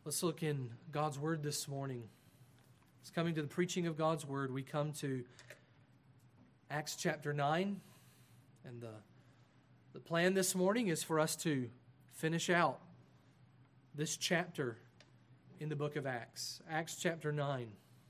Let's look in God's Word this morning. It's coming to the preaching of God's Word. We come to Acts chapter 9, and the plan this morning is for us to finish out this chapter in the book of Acts. Acts chapter 9.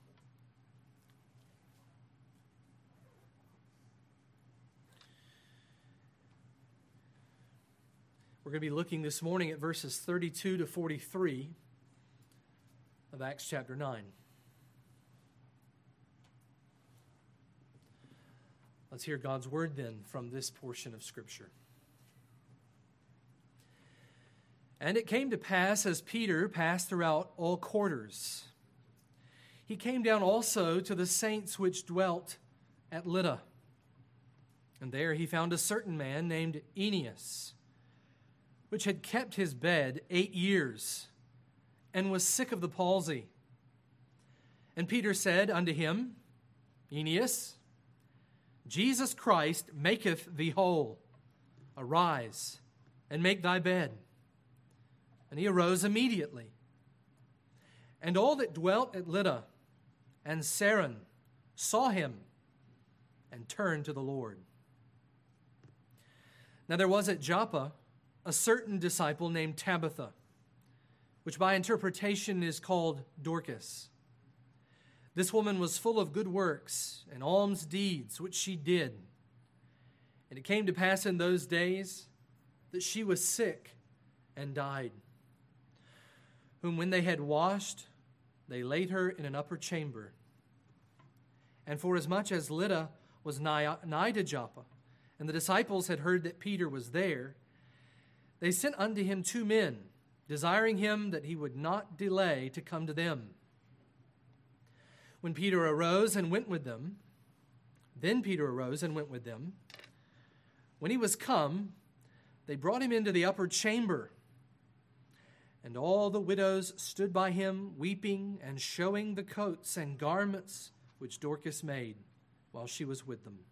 We're going to be looking this morning at verses 32 to 43 of Acts chapter 9. Let's hear God's word then from this portion of Scripture. And it came to pass as Peter passed throughout all quarters, he came down also to the saints which dwelt at Lydda. And there he found a certain man named Aeneas, which had kept his bed 8 years, and was sick of the palsy. And Peter said unto him, Aeneas, Jesus Christ maketh thee whole. Arise, and make thy bed. And he arose immediately. And all that dwelt at Lydda and Saron saw him, and turned to the Lord. Now there was at Joppa a certain disciple named Tabitha, which by interpretation is called Dorcas. This woman was full of good works and alms deeds, which she did. And it came to pass in those days that she was sick and died, whom when they had washed, they laid her in an upper chamber. And forasmuch as Lydda was nigh to Joppa, and the disciples had heard that Peter was there, they sent unto him 2 men, desiring him that he would not delay to come to them. When Peter arose and went with them, then Peter arose and went with them. When he was come, they brought him into the upper chamber. And all the widows stood by him, weeping and showing the coats and garments which Dorcas made while she was with them.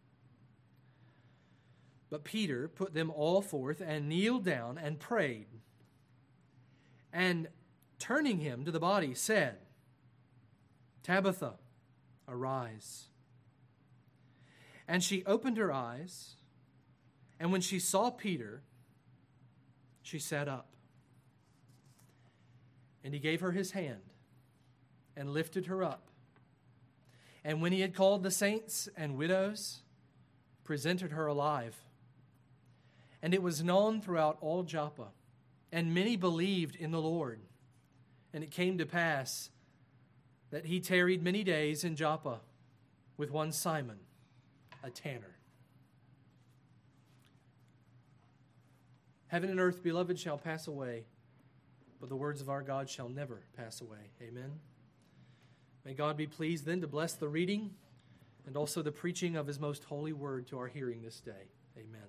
But Peter put them all forth and kneeled down and prayed. And turning him to the body, said, Tabitha, arise. And she opened her eyes, and when she saw Peter, she sat up. And he gave her his hand and lifted her up. And when he had called the saints and widows, presented her alive. And it was known throughout all Joppa, and many believed in the Lord. And it came to pass that he tarried many days in Joppa with one Simon, a tanner. Heaven and earth, beloved, shall pass away, but the words of our God shall never pass away. Amen. May God be pleased then to bless the reading and also the preaching of his most holy word to our hearing this day. Amen.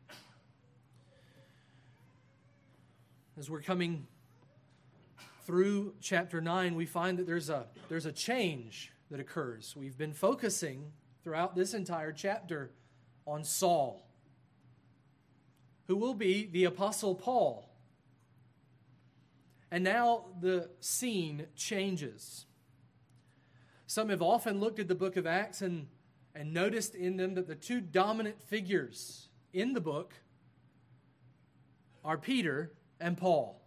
As we're coming through chapter 9, we find that there's a change that occurs. We've been focusing throughout this entire chapter on Saul, who will be the Apostle Paul. And now the scene changes. Some have often looked at the book of Acts and noticed in them that the 2 dominant figures in the book are Peter and Paul.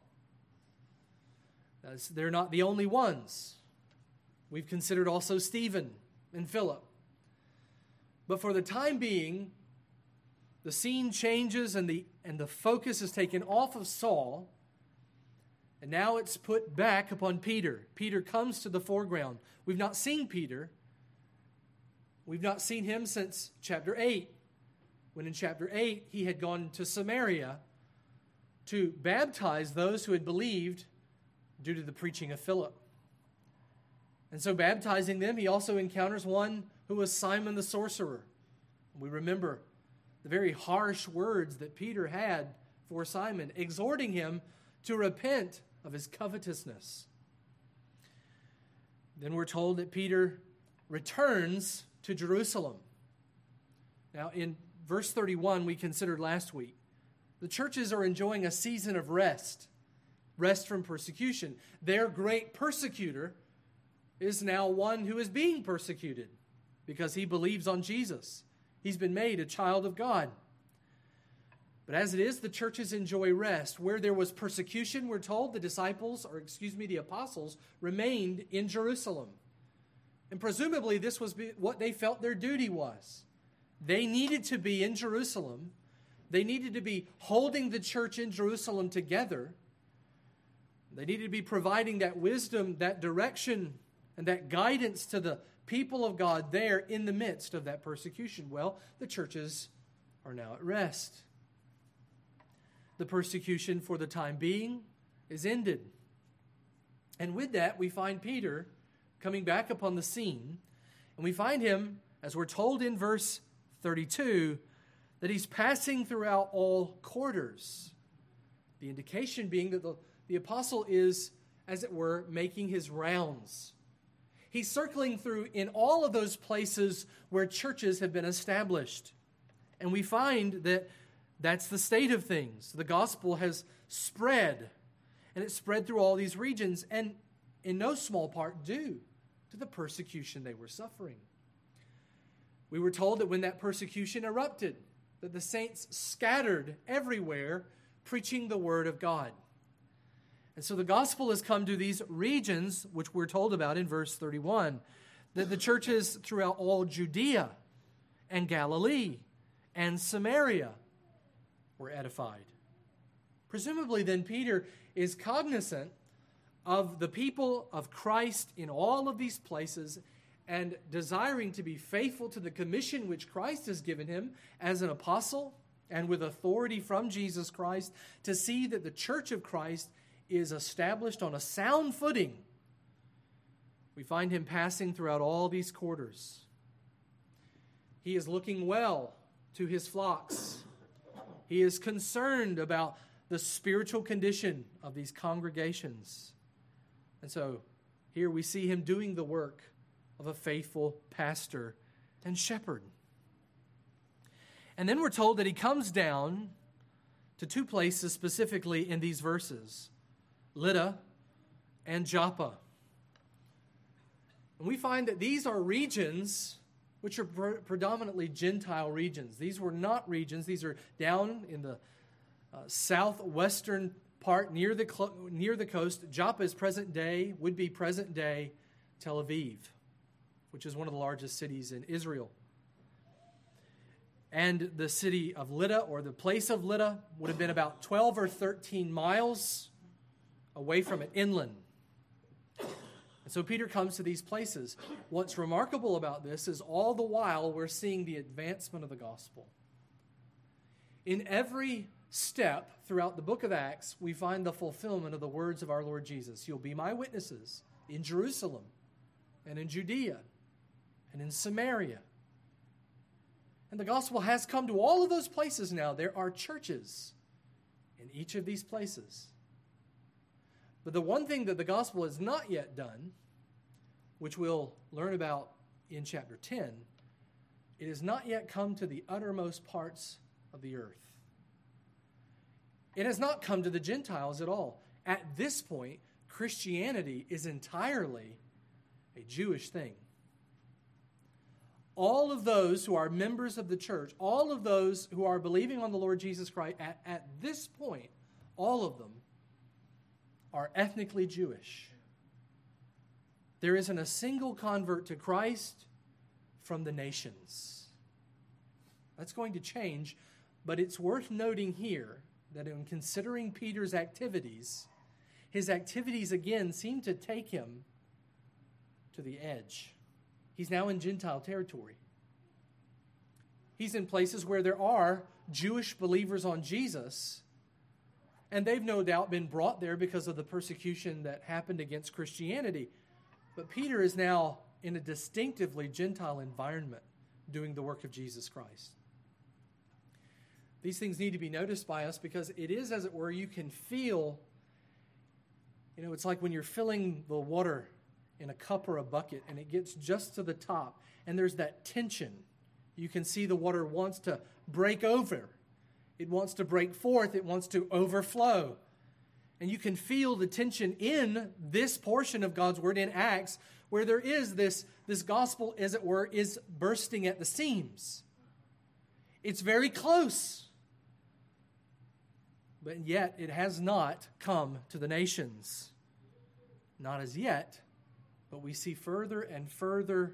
They're not the only ones. We've considered also Stephen and Philip. But for the time being, the scene changes and the focus is taken off of Saul, and now it's put back upon Peter. Peter comes to the foreground. We've not seen Peter. We've not seen him since chapter 8, when in chapter 8 he had gone to Samaria to baptize those who had believed due to the preaching of Philip. And so baptizing them, he also encounters one who was Simon the sorcerer. We remember the very harsh words that Peter had for Simon, exhorting him to repent of his covetousness. Then we're told that Peter returns to Jerusalem. Now in verse 31 we considered last week, the churches are enjoying a season of rest rest from persecution. Their great persecutor is now one who is being persecuted because he believes on Jesus. He's been made a child of God. But as it is, the churches enjoy rest. Where there was persecution, we're told the apostles remained in Jerusalem. And presumably this was what they felt their duty was. They needed to be in Jerusalem. They needed to be holding the church in Jerusalem together. They needed to be providing that wisdom, that direction, and that guidance to the people of God there in the midst of that persecution. Well, the churches are now at rest. The persecution for the time being is ended. And with that, we find Peter coming back upon the scene. And we find him, as we're told in verse 32, that he's passing throughout all quarters. The indication being that the apostle is, as it were, making his rounds. He's circling through in all of those places where churches have been established. And we find that that's the state of things. The gospel has spread, and it's spread through all these regions, and in no small part due to the persecution they were suffering. We were told that when that persecution erupted, that the saints scattered everywhere, preaching the word of God. And so the gospel has come to these regions, which we're told about in verse 31, that the churches throughout all Judea and Galilee and Samaria were edified. Presumably then Peter is cognizant of the people of Christ in all of these places and desiring to be faithful to the commission which Christ has given him as an apostle and with authority from Jesus Christ to see that the church of Christ is established on a sound footing. We find him passing throughout all these quarters. He is looking well to his flocks. He is concerned about the spiritual condition of these congregations. And so here we see him doing the work of a faithful pastor and shepherd. And then we're told that he comes down to two places specifically in these verses, Lydda and Joppa. And we find that these are regions which are predominantly Gentile regions. These were not regions. These are down in the southwestern part near the coast. Joppa is would be present day Tel Aviv, which is one of the largest cities in Israel. And the city of Lydda, or the place of Lydda, would have been about 12 or 13 miles away from it, inland. And so Peter comes to these places. What's remarkable about this is all the while we're seeing the advancement of the gospel. In every step throughout the book of Acts, we find the fulfillment of the words of our Lord Jesus. You'll be my witnesses in Jerusalem and in Judea and in Samaria. And the gospel has come to all of those places now. There are churches in each of these places. But the one thing that the gospel has not yet done, which we'll learn about in chapter 10, it has not yet come to the uttermost parts of the earth. It has not come to the Gentiles at all. At this point, Christianity is entirely a Jewish thing. All of those who are members of the church, all of those who are believing on the Lord Jesus Christ, at this point, all of them are ethnically Jewish. There isn't a single convert to Christ from the nations. That's going to change, but it's worth noting here that in considering Peter's activities, his activities again seem to take him to the edge. He's now in Gentile territory. He's in places where there are Jewish believers on Jesus, and they've no doubt been brought there because of the persecution that happened against Christianity. But Peter is now in a distinctively Gentile environment doing the work of Jesus Christ. These things need to be noticed by us because it is, as it were, you can feel, it's like when you're filling the water in a cup or a bucket and it gets just to the top and there's that tension. You can see the water wants to break over. It wants to break forth. It wants to overflow. And you can feel the tension in this portion of God's Word in Acts, where there is this gospel, as it were, is bursting at the seams. It's very close. But yet it has not come to the nations. Not as yet, but we see further and further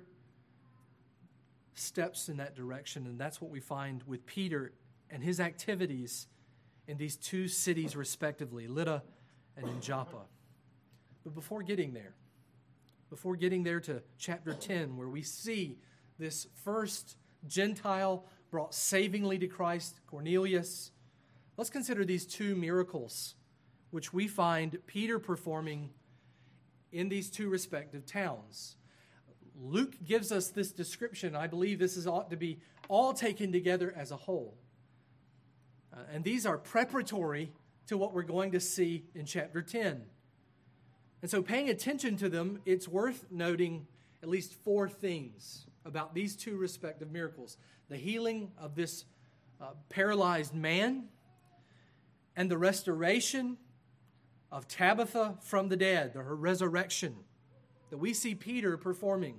steps in that direction. And that's what we find with Peter and his activities in these two cities respectively, Lydda and in Joppa. But before getting there to chapter 10, where we see this first Gentile brought savingly to Christ, Cornelius, let's consider these two miracles which we find Peter performing in these two respective towns. Luke gives us this description. I believe this ought to be all taken together as a whole. And these are preparatory to what we're going to see in chapter 10. And so paying attention to them, it's worth noting at least four things about these two respective miracles. The healing of this paralyzed man and the restoration of Tabitha from the dead, her resurrection that we see Peter performing.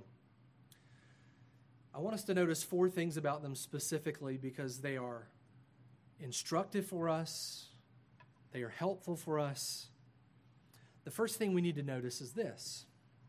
I want us to notice four things about them specifically because they are instructive for us. They are helpful for us. The first thing we need to notice is this.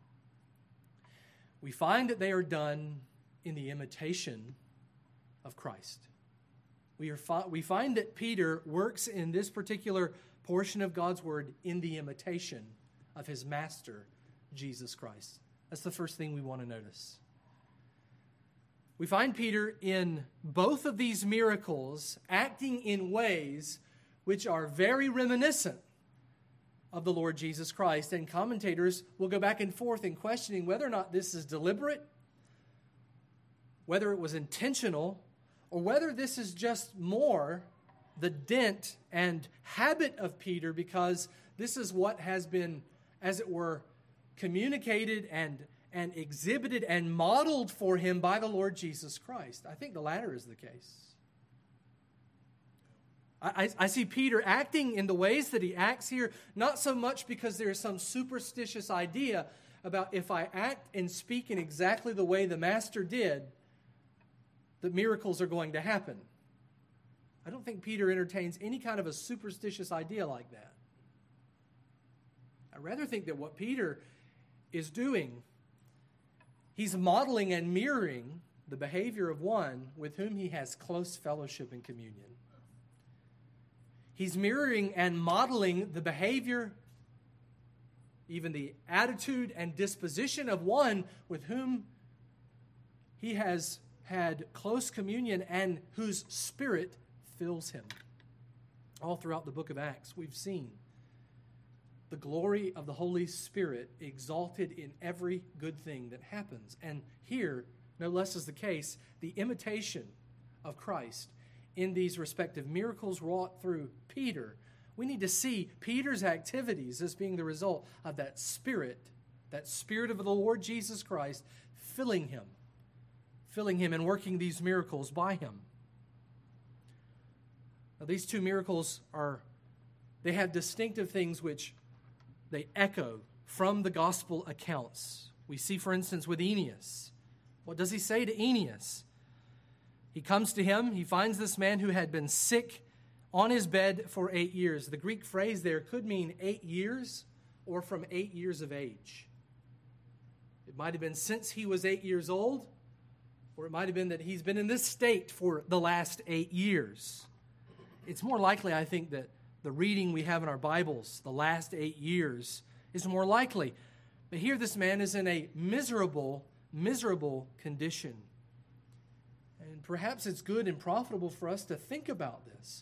We find that they are done in the imitation of Christ. We find that Peter works in this particular portion of God's Word in the imitation of his master, Jesus Christ. That's the first thing we want to notice. We find Peter in both of these miracles acting in ways which are very reminiscent of the Lord Jesus Christ. And commentators will go back and forth in questioning whether or not this is deliberate, whether it was intentional, or whether this is just more the dent and habit of Peter because this is what has been, as it were, communicated and exhibited and modeled for him by the Lord Jesus Christ. I think the latter is the case. I see Peter acting in the ways that he acts here, not so much because there is some superstitious idea about if I act and speak in exactly the way the Master did, that miracles are going to happen. I don't think Peter entertains any kind of a superstitious idea like that. I rather think that what Peter is doing, he's modeling and mirroring the behavior of one with whom he has close fellowship and communion. He's mirroring and modeling the behavior, even the attitude and disposition of one with whom he has had close communion and whose spirit fills him. All throughout the book of Acts, we've seen the glory of the Holy Spirit exalted in every good thing that happens. And here, no less is the case, the imitation of Christ in these respective miracles wrought through Peter. We need to see Peter's activities as being the result of that Spirit of the Lord Jesus Christ filling him and working these miracles by him. Now, these two miracles they have distinctive things which they echo from the gospel accounts. We see, for instance, with Aeneas. What does he say to Aeneas? He comes to him. He finds this man who had been sick on his bed for 8 years. The Greek phrase there could mean 8 years or from 8 years of age. It might have been since he was 8 years old, or it might have been that he's been in this state for the last 8 years. It's more likely, I think, that the reading we have in our Bibles, the last 8 years, is more likely. But here this man is in a miserable condition. And perhaps it's good and profitable for us to think about this.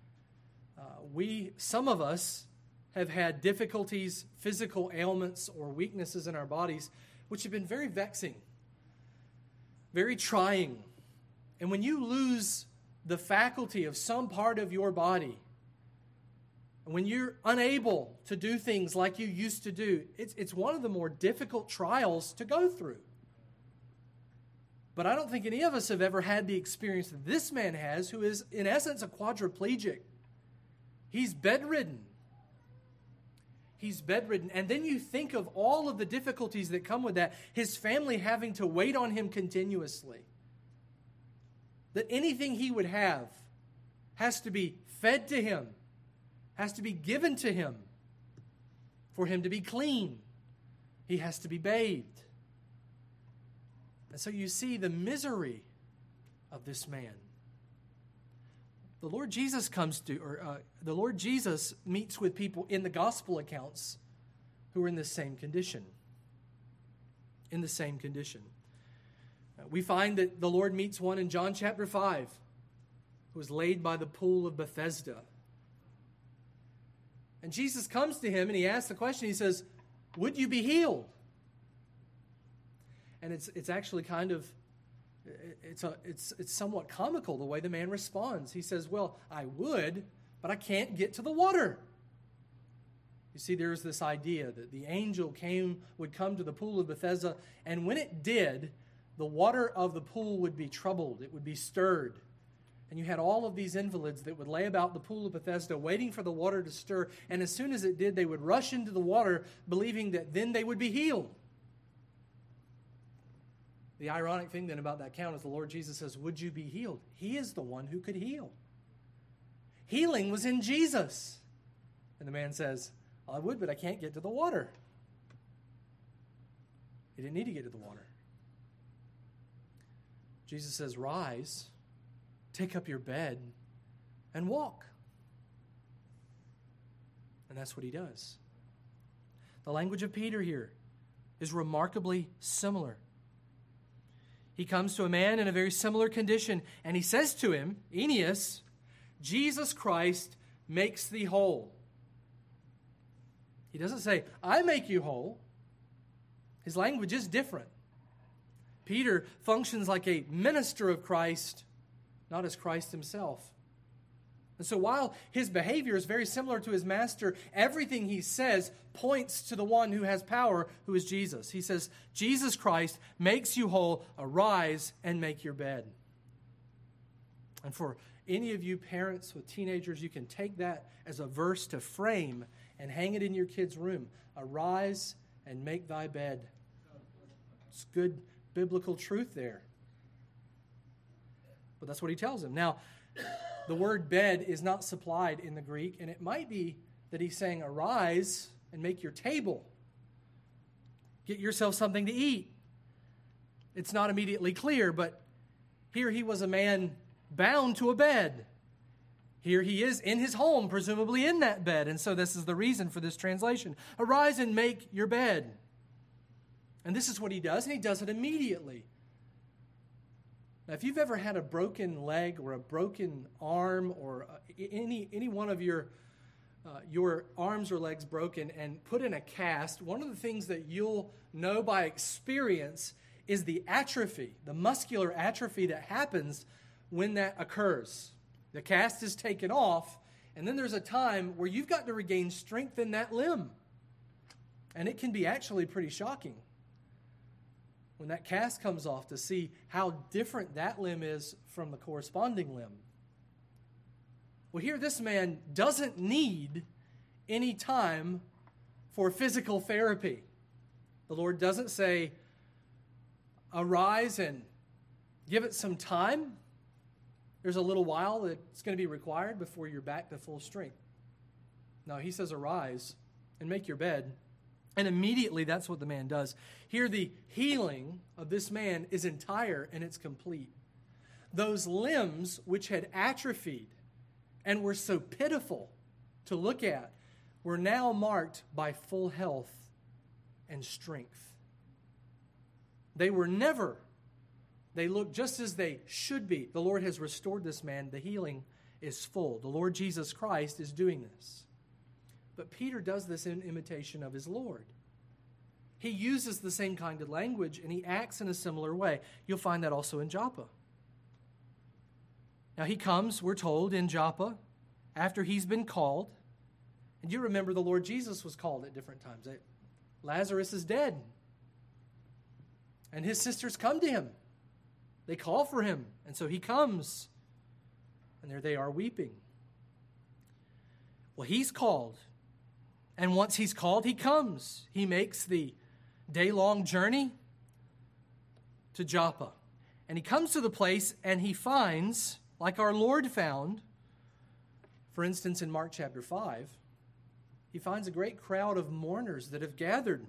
Some of us have had difficulties, physical ailments, or weaknesses in our bodies, which have been very vexing, very trying. And when you lose the faculty of some part of your body, when you're unable to do things like you used to do, it's one of the more difficult trials to go through. But I don't think any of us have ever had the experience that this man has, who is, in essence, a quadriplegic. He's bedridden. He's bedridden. And then you think of all of the difficulties that come with that. His family having to wait on him continuously. That anything he would have has to be fed to him, has to be given to him. For him to be clean, he has to be bathed. And so you see the misery of this man. The Lord Jesus the Lord Jesus meets with people in the gospel accounts who are in the same condition. In the same condition. We find that the Lord meets one in John chapter 5 who was laid by the pool of Bethesda. And Jesus comes to him and he asks the question, he says, "Would you be healed?" And it's actually kind of, it's somewhat comical the way the man responds. He says, "Well, I would, but I can't get to the water." You see, there's this idea that the angel would come to the pool of Bethesda, and when it did, the water of the pool would be troubled. It would be stirred. And you had all of these invalids that would lay about the pool of Bethesda waiting for the water to stir. And as soon as it did, they would rush into the water, believing that then they would be healed. The ironic thing then about that account is the Lord Jesus says, "Would you be healed?" He is the one who could heal. Healing was in Jesus. And the man says, "I would, but I can't get to the water." He didn't need to get to the water. Jesus says, "Rise, take up your bed, and walk." And that's what he does. The language of Peter here is remarkably similar. He comes to a man in a very similar condition, and he says to him, "Aeneas, Jesus Christ makes thee whole." He doesn't say, "I make you whole." His language is different. Peter functions like a minister of Christ, not as Christ himself. And so while his behavior is very similar to his master, everything he says points to the one who has power, who is Jesus. He says, "Jesus Christ makes you whole. Arise and make your bed." And for any of you parents with teenagers, you can take that as a verse to frame and hang it in your kid's room. Arise and make thy bed. It's good biblical truth there. But that's what he tells him. Now, the word bed is not supplied in the Greek, and it might be that he's saying, "Arise and make your table. Get yourself something to eat." It's not immediately clear, but here he was a man bound to a bed. Here he is in his home, presumably in that bed, and so this is the reason for this translation. Arise and make your bed. And this is what he does, and he does it immediately. Now, if you've ever had a broken leg or a broken arm or any one of your arms or legs broken and put in a cast, one of the things that you'll know by experience is the atrophy, the muscular atrophy that happens when that occurs. The cast is taken off, and then there's a time where you've got to regain strength in that limb. And it can be actually pretty shocking when that cast comes off to see how different that limb is from the corresponding limb. Well, here this man doesn't need any time for physical therapy. The Lord doesn't say, "Arise and give it some time. There's a little while that's going to be required before you're back to full strength." No, he says, "Arise and make your bed." And immediately that's what the man does. Here the healing of this man is entire and it's complete. Those limbs which had atrophied and were so pitiful to look at were now marked by full health and strength. They looked just as they should be. The Lord has restored this man. The healing is full. The Lord Jesus Christ is doing this. But Peter does this in imitation of his Lord. He uses the same kind of language and he acts in a similar way. You'll find that also in Joppa. Now he comes, we're told, in Joppa after he's been called. And you remember the Lord Jesus was called at different times. Lazarus is dead. And his sisters come to him. They call for him. And so he comes. And there they are weeping. Well, he's called. And once he's called, he comes. He makes the day-long journey to Joppa. And he comes to the place and he finds, like our Lord found, for instance, in Mark chapter 5, he finds a great crowd of mourners that have gathered.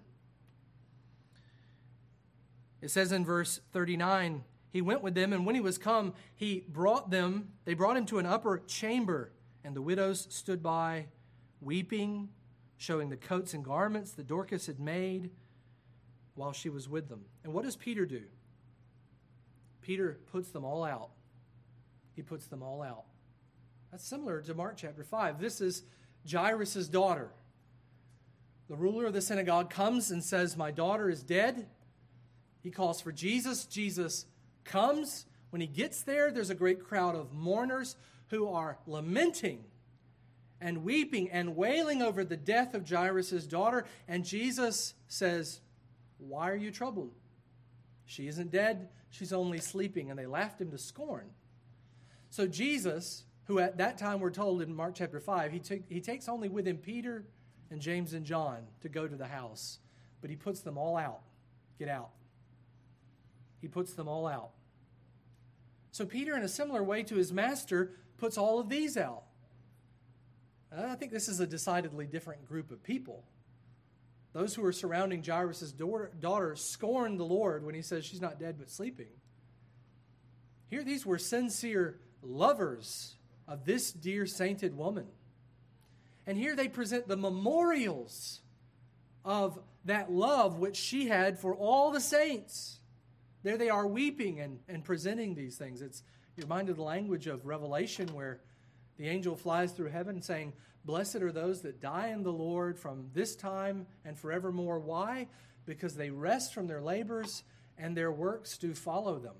It says in verse 39, he went with them, and when he was come, they brought him to an upper chamber, and the widows stood by, weeping, showing the coats and garments that Dorcas had made while she was with them. And what does Peter do? Peter puts them all out. He puts them all out. That's similar to Mark chapter 5. This is Jairus' daughter. The ruler of the synagogue comes and says, my daughter is dead. He calls for Jesus. Jesus comes. When he gets there, there's a great crowd of mourners who are lamenting and weeping and wailing over the death of Jairus' daughter. And Jesus says, why are you troubled? She isn't dead. She's only sleeping. And they laughed him to scorn. So Jesus, who at that time we're told in Mark chapter 5, he takes only with him Peter and James and John to go to the house. But he puts them all out. Get out. He puts them all out. So Peter, in a similar way to his master, puts all of these out. I think this is a decidedly different group of people. Those who are surrounding Jairus' daughter scorn the Lord when he says she's not dead but sleeping. Here, these were sincere lovers of this dear sainted woman. And here they present the memorials of that love which she had for all the saints. There they are weeping and presenting these things. You're reminded of the language of Revelation where the angel flies through heaven saying, blessed are those that die in the Lord from this time and forevermore. Why? Because they rest from their labors and their works do follow them.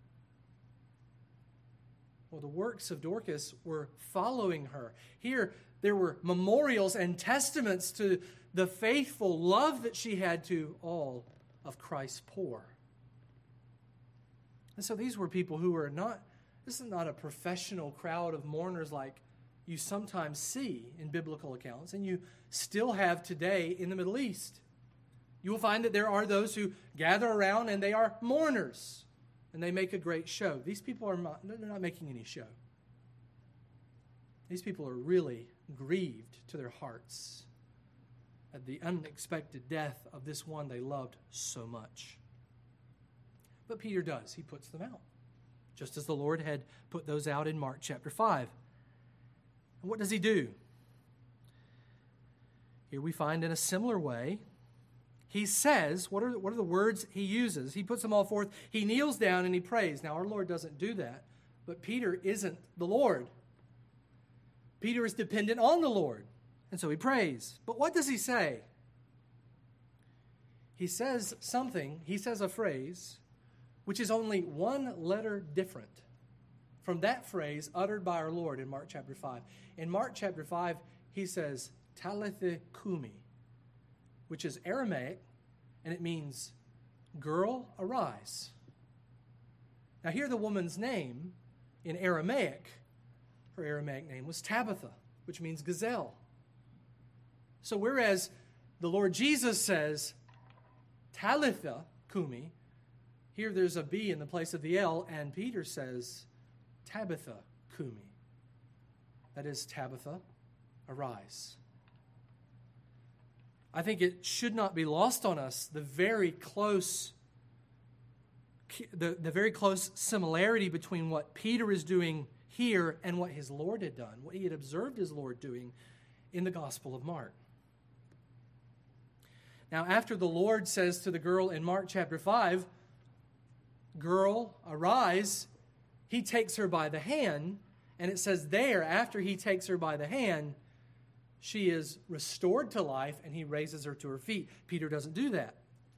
Well, the works of Dorcas were following her. Here, there were memorials and testaments to the faithful love that she had to all of Christ's poor. And so these were people who were this is not a professional crowd of mourners like you sometimes see in biblical accounts, and you still have today in the Middle East. You will find that there are those who gather around and they are mourners, and they make a great show. These people they're not making any show. These people are really grieved to their hearts at the unexpected death of this one they loved so much. But Peter does. He puts them out, just as the Lord had put those out in Mark chapter 5. And what does he do? Here we find in a similar way, he says, what are the words he uses? He puts them all forth. He kneels down and he prays. Now, our Lord doesn't do that, but Peter isn't the Lord. Peter is dependent on the Lord, and so he prays. But what does he say? He says something, he says a phrase, which is only one letter different from that phrase uttered by our Lord in Mark chapter 5. In Mark chapter 5, he says, Talitha Kumi, which is Aramaic, and it means, girl, arise. Now here the woman's name in Aramaic, her Aramaic name was Tabitha, which means gazelle. So whereas the Lord Jesus says, Talitha Kumi, here there's a B in the place of the L, and Peter says, Tabitha Kumi. That is, Tabitha, arise. I think it should not be lost on us the very close similarity between what Peter is doing here and what his Lord had done, what he had observed his Lord doing in the Gospel of Mark. Now, after the Lord says to the girl in Mark chapter 5, girl, arise, he takes her by the hand, and it says there, after he takes her by the hand, she is restored to life, and he raises her to her feet. Peter doesn't do that.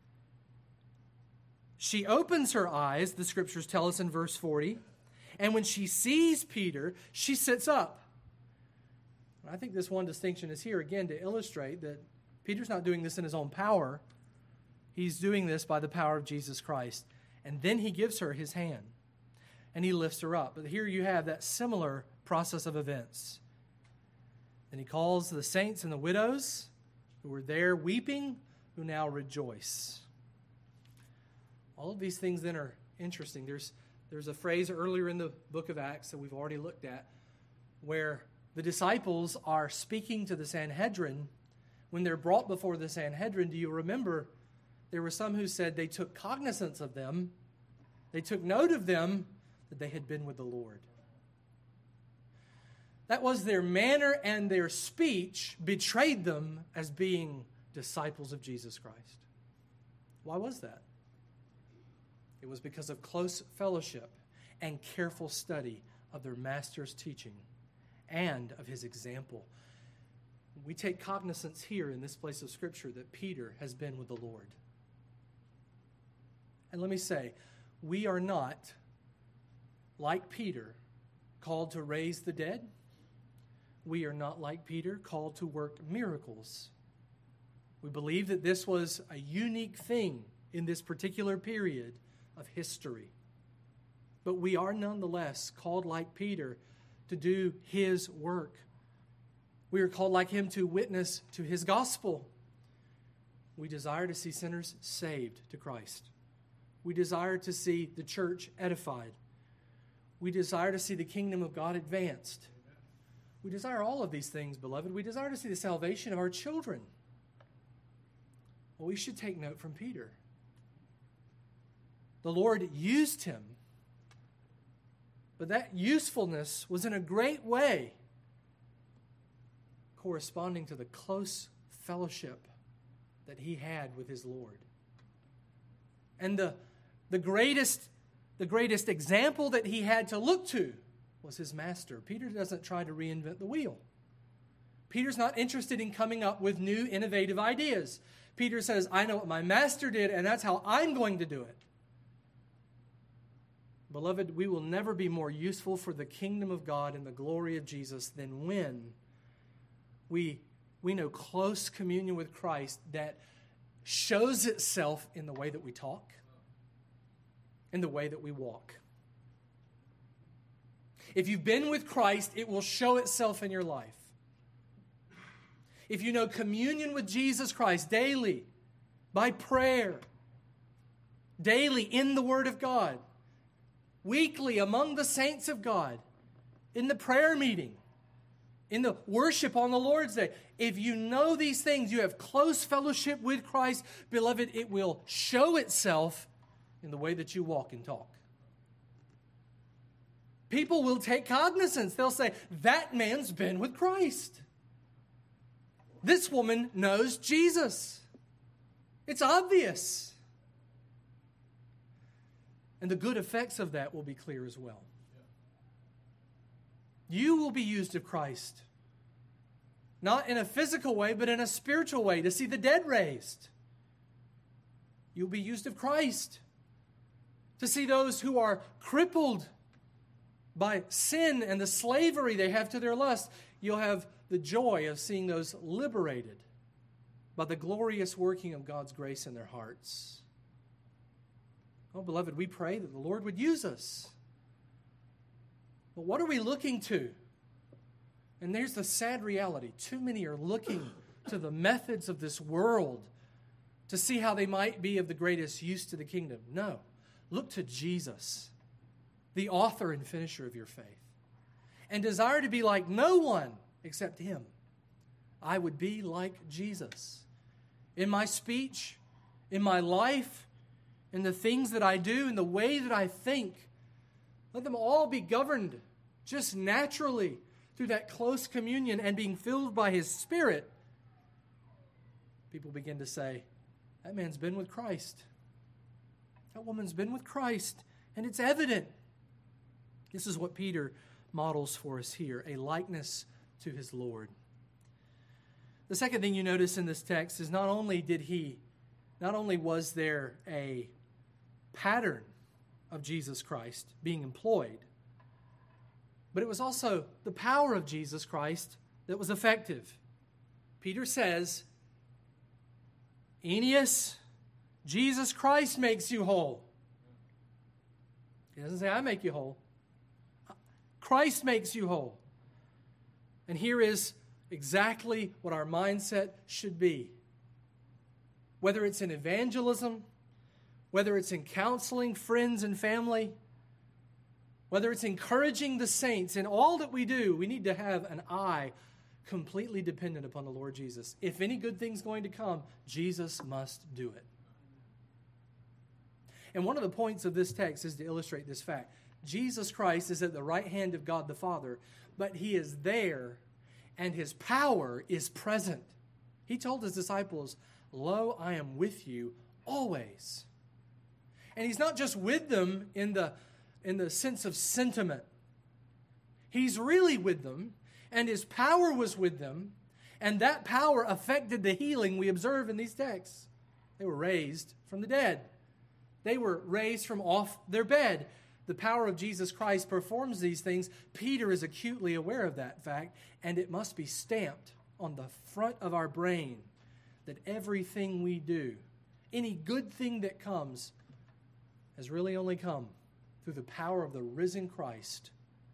She opens her eyes, the scriptures tell us in verse 40, and when she sees Peter, she sits up. I think this one distinction is here again to illustrate that Peter's not doing this in his own power. He's doing this by the power of Jesus Christ. And then he gives her his hand, and he lifts her up. But here you have that similar process of events. Then he calls the saints and the widows. who were there weeping, who now rejoice. All of these things then are interesting. There's a phrase earlier in the book of Acts that we've already looked at where the disciples are speaking to the Sanhedrin. When they're brought before the Sanhedrin, do you remember there were some who said they took cognizance of them, they took note of them, that they had been with the Lord. That was their manner, and their speech betrayed them as being disciples of Jesus Christ. Why was that? It was because of close fellowship and careful study of their master's teaching and of his example. We take cognizance here in this place of Scripture that Peter has been with the Lord. And let me say, we are not, like Peter, called to raise the dead. We are not, like Peter, called to work miracles. We believe that this was a unique thing in this particular period of history. But we are nonetheless called, like Peter, to do his work. We are called, like him, to witness to his gospel. We desire to see sinners saved to Christ. We desire to see the church edified. We desire to see the kingdom of God advanced. We desire all of these things, beloved. We desire to see the salvation of our children. Well, we should take note from Peter. The Lord used him, but that usefulness was in a great way corresponding to the close fellowship that he had with his Lord. And the greatest example that he had to look to was his master. Peter doesn't try to reinvent the wheel. Peter's not interested in coming up with new, innovative ideas. Peter says, I know what my master did, and that's how I'm going to do it. Beloved, we will never be more useful for the kingdom of God and the glory of Jesus than when we know close communion with Christ that shows itself in the way that we talk, in the way that we walk. If you've been with Christ, it will show itself in your life. If you know communion with Jesus Christ daily, by prayer, daily in the Word of God, weekly among the saints of God, in the prayer meeting, in the worship on the Lord's Day, if you know these things, you have close fellowship with Christ, beloved, it will show itself in the way that you walk and talk. People will take cognizance. They'll say, that man's been with Christ. This woman knows Jesus. It's obvious. And the good effects of that will be clear as well. You will be used of Christ. Not in a physical way, but in a spiritual way to see the dead raised. You'll be used of Christ to see those who are crippled by sin and the slavery they have to their lust. You'll have the joy of seeing those liberated by the glorious working of God's grace in their hearts. Oh, beloved, we pray that the Lord would use us. But what are we looking to? And there's the sad reality. Too many are looking to the methods of this world to see how they might be of the greatest use to the kingdom. No. Look to Jesus, the author and finisher of your faith, and desire to be like no one except Him. I would be like Jesus. In my speech, in my life, in the things that I do, in the way that I think, let them all be governed just naturally through that close communion and being filled by His Spirit. People begin to say, that man's been with Christ. That woman's been with Christ, and it's evident. This is what Peter models for us here, a likeness to his Lord. The second thing you notice in this text is not only was there a pattern of Jesus Christ being employed, but it was also the power of Jesus Christ that was effective. Peter says, Aeneas, Jesus Christ makes you whole. He doesn't say, I make you whole. Christ makes you whole. And here is exactly what our mindset should be. Whether it's in evangelism, whether it's in counseling friends and family, whether it's encouraging the saints, in all that we do, we need to have an eye completely dependent upon the Lord Jesus. If any good thing's going to come, Jesus must do it. And one of the points of this text is to illustrate this fact. Jesus Christ is at the right hand of God the Father, but He is there and His power is present. He told His disciples, "Lo, I am with you always." And He's not just with them in the sense of sentiment. He's really with them, and His power was with them, and that power affected the healing we observe in these texts. They were raised from the dead. They were raised from off their bed. The power of Jesus Christ performs these things. Peter is acutely aware of that fact, and it must be stamped on the front of our brain that everything we do, any good thing that comes, has really only come through the power of the risen Christ.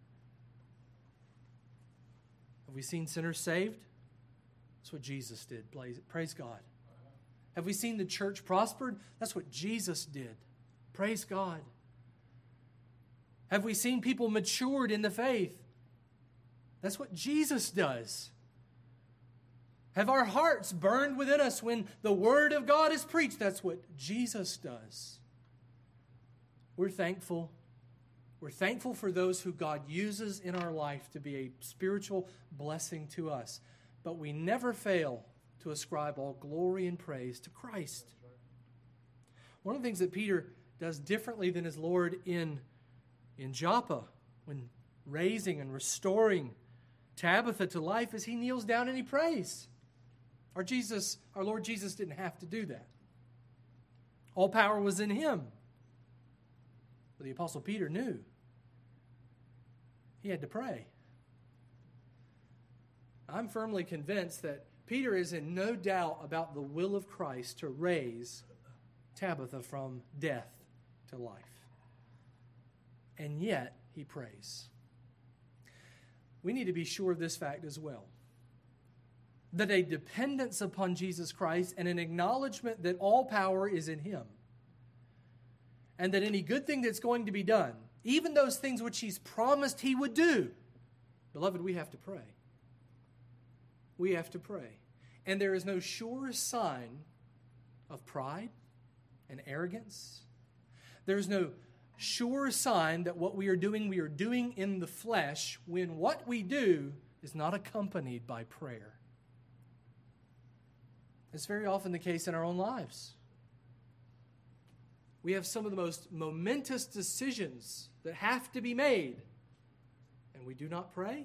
Have we seen sinners saved? That's what Jesus did. Praise God. Have we seen the church prospered? That's what Jesus did. Praise God. Have we seen people matured in the faith? That's what Jesus does. Have our hearts burned within us when the Word of God is preached? That's what Jesus does. We're thankful. We're thankful for those who God uses in our life to be a spiritual blessing to us. But we never fail to ascribe all glory and praise to Christ. One of the things that Peter does differently than his Lord in Joppa, when raising and restoring Tabitha to life, is he kneels down and he prays. Our Lord Jesus didn't have to do that. All power was in Him. But the Apostle Peter knew he had to pray. I'm firmly convinced that Peter is in no doubt about the will of Christ to raise Tabitha from death to life. And yet, he prays. We need to be sure of this fact as well. That a dependence upon Jesus Christ and an acknowledgement that all power is in Him, and that any good thing that's going to be done, even those things which He's promised He would do, beloved, we have to pray. We have to pray. And there is no sure sign of pride and arrogance. There's no sure sign that what we are doing in the flesh, when what we do is not accompanied by prayer. It's very often the case in our own lives. We have some of the most momentous decisions that have to be made, and we do not pray.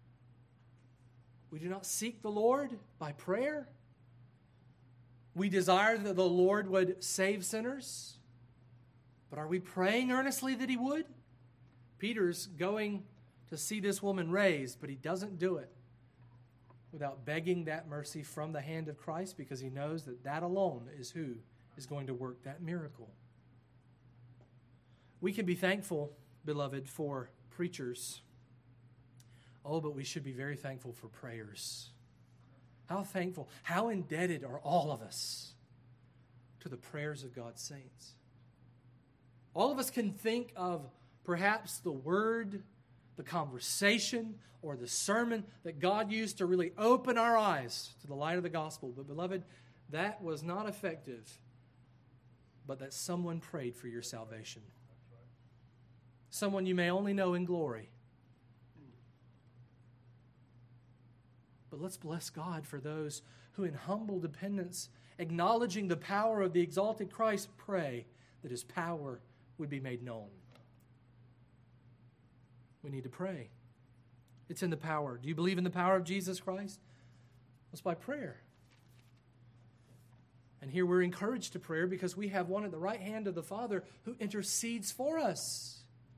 We do not seek the Lord by prayer. We desire that the Lord would save sinners, but are we praying earnestly that He would? Peter's going to see this woman raised, but he doesn't do it without begging that mercy from the hand of Christ, because he knows that that alone is who is going to work that miracle. We can be thankful, beloved, for preachers. Oh, but we should be very thankful for prayers. How thankful, how indebted are all of us to the prayers of God's saints. All of us can think of perhaps the word, the conversation, or the sermon that God used to really open our eyes to the light of the gospel. But beloved, that was not effective, but that someone prayed for your salvation. Someone you may only know in glory. But let's bless God for those who in humble dependence, acknowledging the power of the exalted Christ, pray that His power would be made known. We need to pray. It's in the power. Do you believe in the power of Jesus Christ? It's by prayer. And here we're encouraged to prayer because we have one at the right hand of the Father who intercedes for us.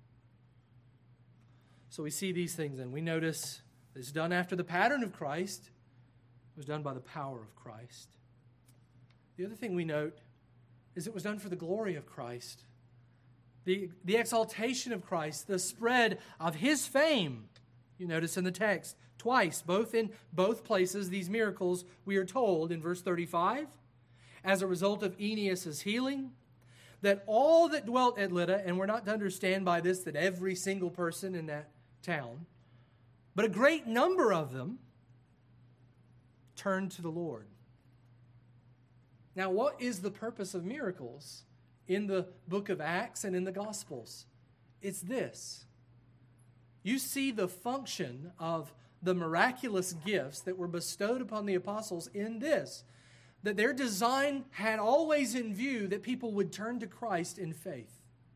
So we see these things and we notice it's done after the pattern of Christ. It was done by the power of Christ. The other thing we note is it was done for the glory of Christ. The exaltation of Christ, the spread of His fame. You notice in the text, Twice, in both places, these miracles, we are told in verse 35, as a result of Aeneas' healing, that all that dwelt at Lydda, and we're not to understand by this that every single person in that town, but a great number of them turned to the Lord. Now, what is the purpose of miracles in the book of Acts and in the Gospels? It's this. You see the function of the miraculous gifts that were bestowed upon the apostles in this, that their design had always in view that people would turn to Christ in faith.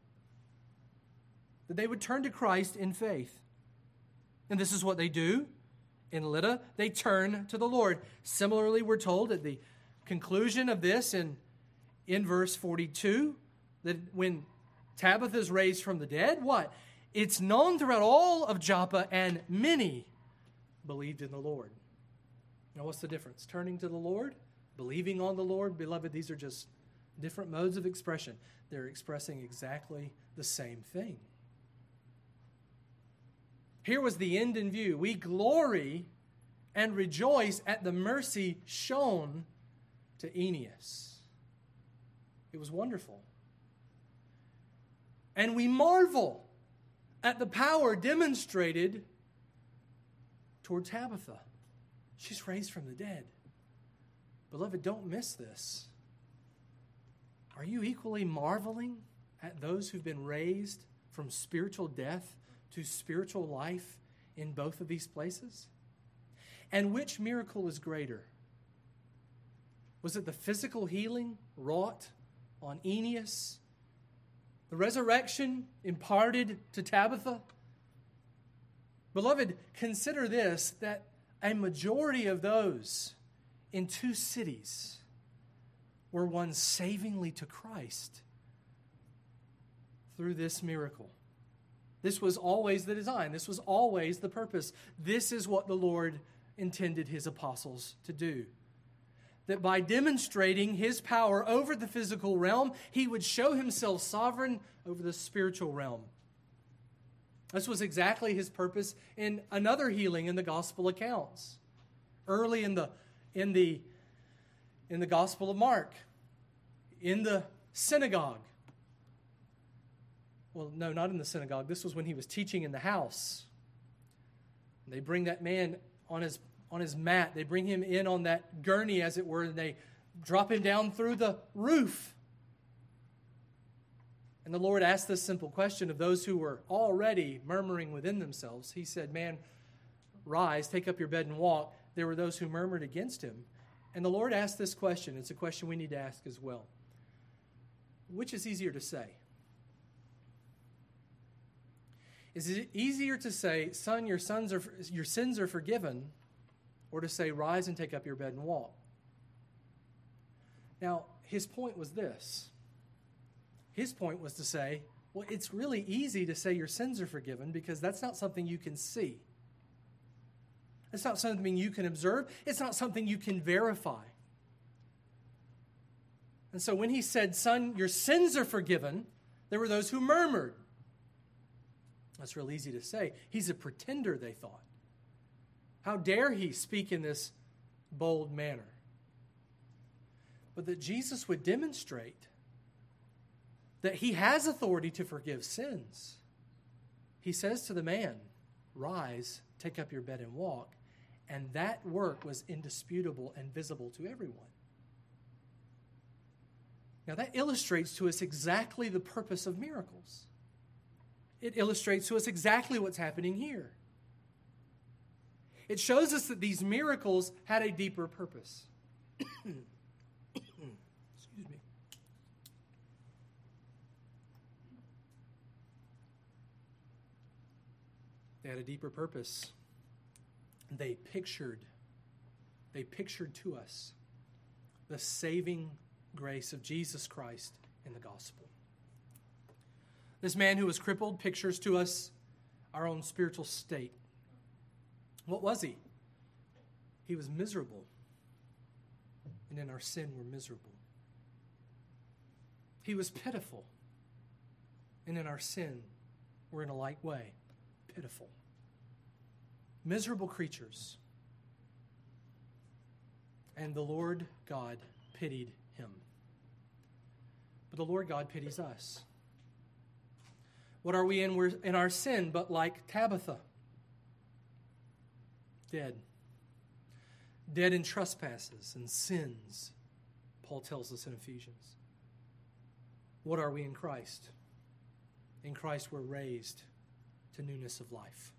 That they would turn to Christ in faith. And this is what they do. In Lydda, they turn to the Lord. Similarly, we're told at the conclusion of this in verse 42, that when Tabitha is raised from the dead, what? It's known throughout all of Joppa, and many believed in the Lord. Now, what's the difference? Turning to the Lord, believing on the Lord, beloved, these are just different modes of expression. They're expressing exactly the same thing. Here was the end in view. We glory and rejoice at the mercy shown to Aeneas. It was wonderful. And we marvel at the power demonstrated toward Tabitha. She's raised from the dead. Beloved, don't miss this. Are you equally marveling at those who've been raised from spiritual death to spiritual life in both of these places? And which miracle is greater? Was it the physical healing wrought on Aeneas? The resurrection imparted to Tabitha? Beloved, consider this, that a majority of those in 2 cities were won savingly to Christ through this miracle. This was always the design. This was always the purpose. This is what the Lord intended his apostles to do. That by demonstrating his power over the physical realm, he would show himself sovereign over the spiritual realm. This was exactly his purpose in another healing in the gospel accounts. Early in the Gospel of Mark, in the synagogue. Well, no, not in the synagogue. This was when he was teaching in the house. They bring that man on his mat. They bring him in on that gurney, as it were, and they drop him down through the roof. And the Lord asked this simple question of those who were already murmuring within themselves. He said, "Man, rise, take up your bed and walk." There were those who murmured against him. And the Lord asked this question. It's a question we need to ask as well. Which is easier to say? Is it easier to say, "Son, your sins are forgiven," or to say, "Rise and take up your bed and walk"? Now, his point was this. His point was to say, well, it's really easy to say your sins are forgiven because that's not something you can see. It's not something you can observe. It's not something you can verify. And so when he said, "Son, your sins are forgiven," there were those who murmured. That's real easy to say. He's a pretender, they thought. How dare he speak in this bold manner? But that Jesus would demonstrate that he has authority to forgive sins. He says to the man, "Rise, take up your bed and walk." And that work was indisputable and visible to everyone. Now that illustrates to us exactly the purpose of miracles. It illustrates to us exactly what's happening here. It shows us that these miracles had a deeper purpose. Excuse me. They had a deeper purpose. They pictured to us the saving grace of Jesus Christ in the gospel. This man who was crippled pictures to us our own spiritual state. What was he? He was miserable. And in our sin, we're miserable. He was pitiful. And in our sin, we're in a like way pitiful. miserable creatures. And the Lord God pitied him. But the Lord God pities us. What are we in? We're in our sin, but like Tabitha. Dead. Dead in trespasses and sins, Paul tells us in Ephesians. What are we in Christ? In Christ we're raised to newness of life.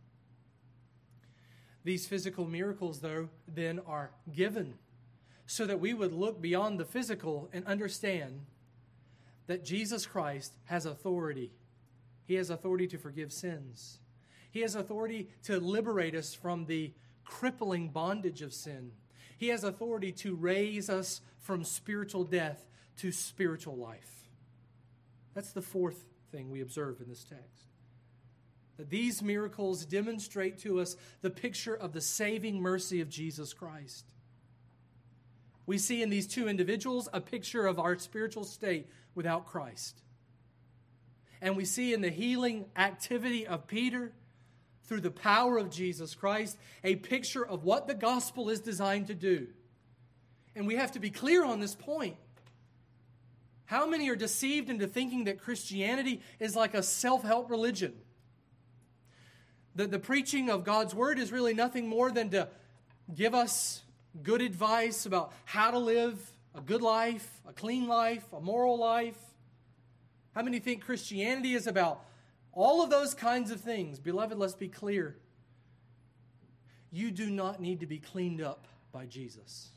These physical miracles, though, then are given so that we would look beyond the physical and understand that Jesus Christ has authority. He has authority to forgive sins. He has authority to liberate us from the crippling bondage of sin. He has authority to raise us from spiritual death to spiritual life. That's the fourth thing we observe in this text. That these miracles demonstrate to us the picture of the saving mercy of Jesus Christ. We see in these two individuals a picture of our spiritual state without Christ. And we see in the healing activity of Peter, through the power of Jesus Christ, a picture of what the gospel is designed to do. And we have to be clear on this point. How many are deceived into thinking that Christianity is like a self-help religion? That the preaching of God's word is really nothing more than to give us good advice about how to live a good life, a clean life, a moral life. How many think Christianity is about all of those kinds of things? Beloved, let's be clear. You do not need to be cleaned up by Jesus.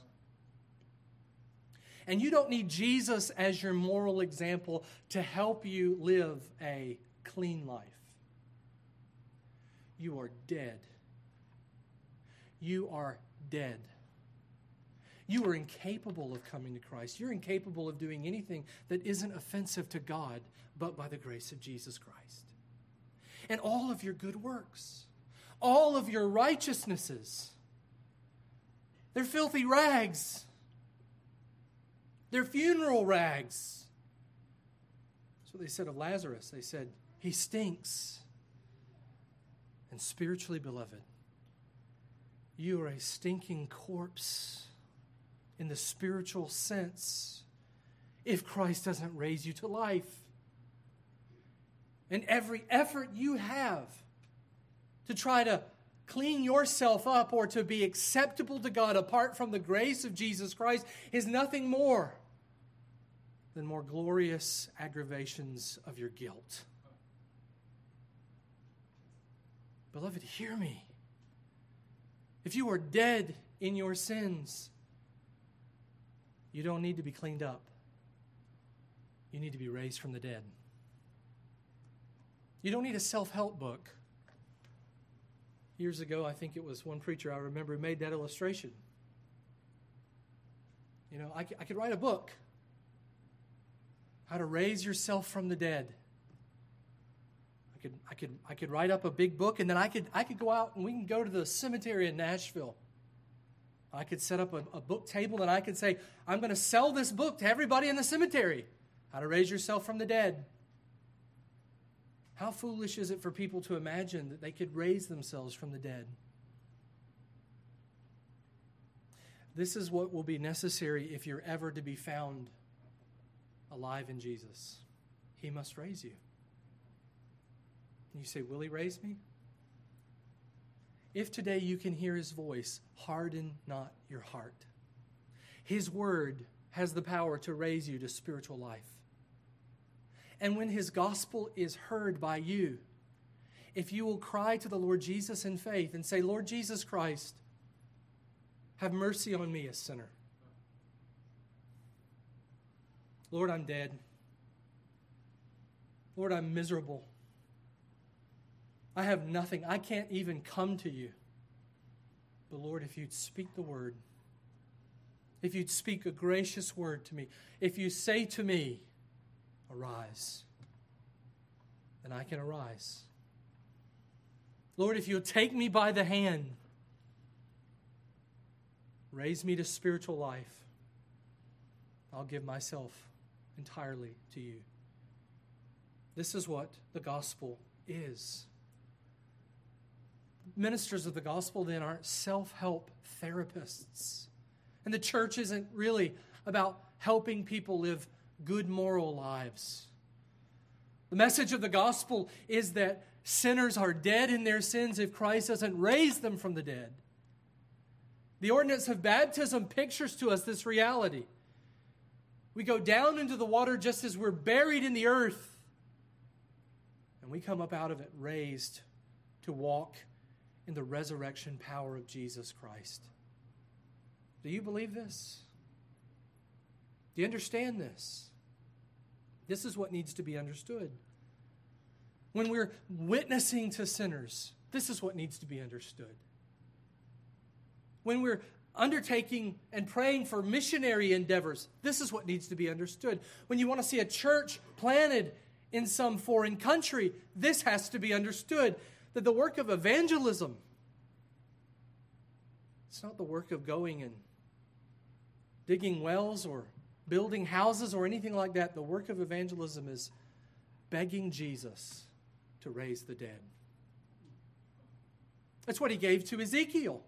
And you don't need Jesus as your moral example to help you live a clean life. You are dead. You are dead. You are incapable of coming to Christ. You're incapable of doing anything that isn't offensive to God, but by the grace of Jesus Christ. And all of your good works, all of your righteousnesses, they're filthy rags. They're funeral rags. That's what they said of Lazarus. They said, he stinks. And spiritually, beloved, you are a stinking corpse in the spiritual sense if Christ doesn't raise you to life. And every effort you have to try to clean yourself up or to be acceptable to God apart from the grace of Jesus Christ is nothing more than more glorious aggravations of your guilt. Beloved, hear me. If you are dead in your sins, you don't need to be cleaned up. You need to be raised from the dead. You don't need a self-help book. Years ago, I think it was one preacher I remember who made that illustration. You know, I could write a book. How to raise yourself from the dead. I could write up a big book, and then I could go out and we can go to the cemetery in Nashville. I could set up a book table and I could say, I'm going to sell this book to everybody in the cemetery. How to raise yourself from the dead. How foolish is it for people to imagine that they could raise themselves from the dead? This is what will be necessary if you're ever to be found alive in Jesus. He must raise you. And you say, will he raise me? If today you can hear his voice, harden not your heart. His word has the power to raise you to spiritual life. And when his gospel is heard by you, if you will cry to the Lord Jesus in faith and say, Lord Jesus Christ, have mercy on me, a sinner. Lord, I'm dead. Lord, I'm miserable. I have nothing. I can't even come to you. But Lord, if you'd speak the word, if you'd speak a gracious word to me, if you say to me, arise, then I can arise. Lord, if you'll take me by the hand, raise me to spiritual life, I'll give myself entirely to you. This is what the gospel is. Ministers of the gospel then aren't self-help therapists. And the church isn't really about helping people live good moral lives. The message of the gospel is that sinners are dead in their sins if Christ doesn't raise them from the dead. The ordinance of baptism pictures to us this reality. We go down into the water just as we're buried in the earth, and we come up out of it raised to walk in the resurrection power of Jesus Christ. Do you believe this? Do you understand this? This is what needs to be understood. When we're witnessing to sinners, this is what needs to be understood. When we're undertaking and praying for missionary endeavors, this is what needs to be understood. When you want to see a church planted in some foreign country, this has to be understood. That the work of evangelism, it's not the work of going and digging wells or building houses or anything like that. The work of evangelism is begging Jesus to raise the dead. That's what he gave to Ezekiel.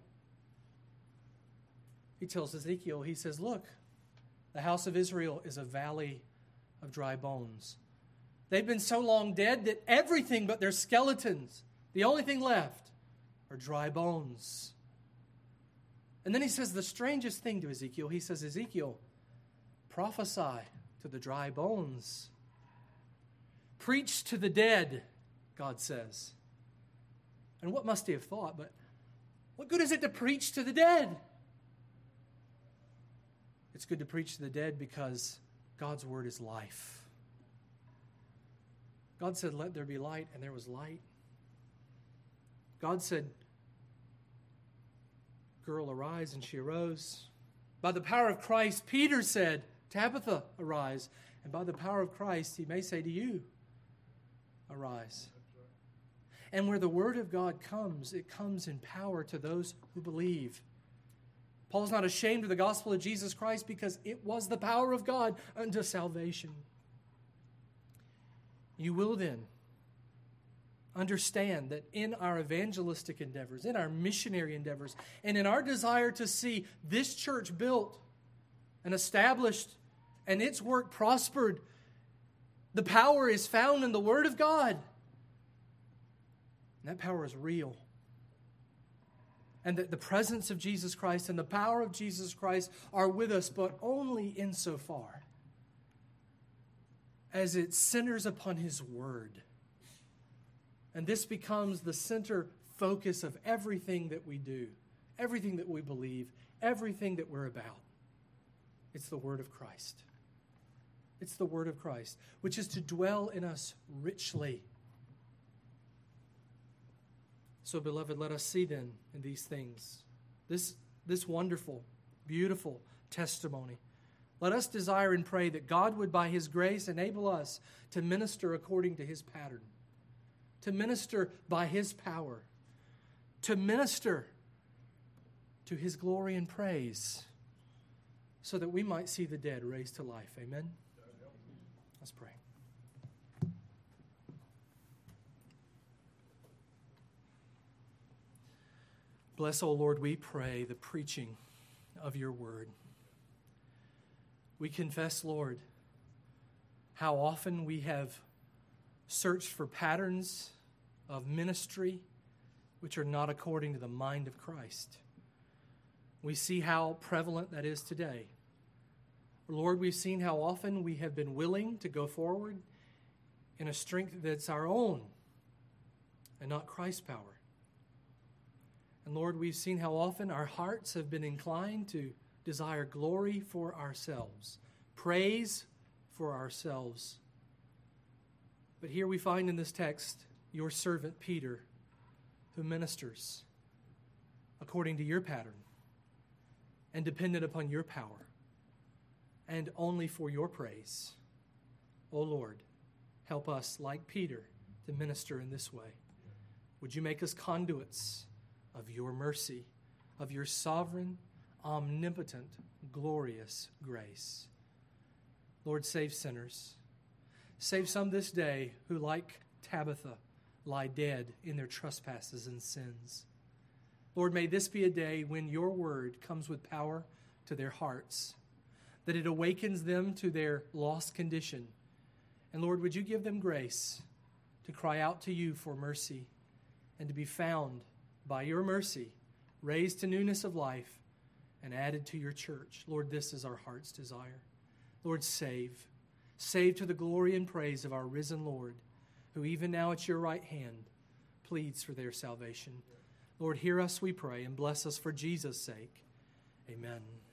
He tells Ezekiel, he says, look, the house of Israel is a valley of dry bones. They've been so long dead that everything but their skeletons, the only thing left, are dry bones. And then he says the strangest thing to Ezekiel. He says, Ezekiel, prophesy to the dry bones. Preach to the dead, God says. And what must he have thought? But what good is it to preach to the dead? It's good to preach to the dead because God's word is life. God said, let there be light, and there was light. God said, girl, arise, and she arose. By the power of Christ, Peter said, Tabitha, arise. And by the power of Christ, he may say to you, arise. And where the word of God comes, it comes in power to those who believe. Paul's not ashamed of the gospel of Jesus Christ because it was the power of God unto salvation. You will then understand that in our evangelistic endeavors, in our missionary endeavors, and in our desire to see this church built and established and its work prospered, the power is found in the Word of God. And that power is real. And that the presence of Jesus Christ and the power of Jesus Christ are with us, but only insofar as it centers upon His Word. And this becomes the center focus of everything that we do, everything that we believe, everything that we're about. It's the Word of Christ. It's the Word of Christ, which is to dwell in us richly. So, beloved, let us see then in these things, this wonderful, beautiful testimony. Let us desire and pray that God would, by His grace, enable us to minister according to His pattern, to minister by His power, to minister to His glory and praise, so that we might see the dead raised to life. Amen? Let's pray. Bless, O Lord, we pray, the preaching of your word. We confess, Lord, how often we have searched for patterns of ministry which are not according to the mind of Christ. We see how prevalent that is today. Lord, we've seen how often we have been willing to go forward in a strength that's our own and not Christ's power. And Lord, we've seen how often our hearts have been inclined to desire glory for ourselves, praise for ourselves. But here we find in this text your servant Peter, who ministers according to your pattern and dependent upon your power and only for your praise. O Lord, help us, like Peter, to minister in this way. Would you make us conduits of your mercy, of your sovereign, omnipotent, glorious grace. Lord, save sinners. Save some this day who, like Tabitha, lie dead in their trespasses and sins. Lord, may this be a day when your word comes with power to their hearts, that it awakens them to their lost condition. And Lord, would you give them grace to cry out to you for mercy and to be found by your mercy, raised to newness of life, and added to your church. Lord, this is our heart's desire. Lord, save. Save to the glory and praise of our risen Lord, who even now at your right hand pleads for their salvation. Lord, hear us, we pray, and bless us for Jesus' sake. Amen.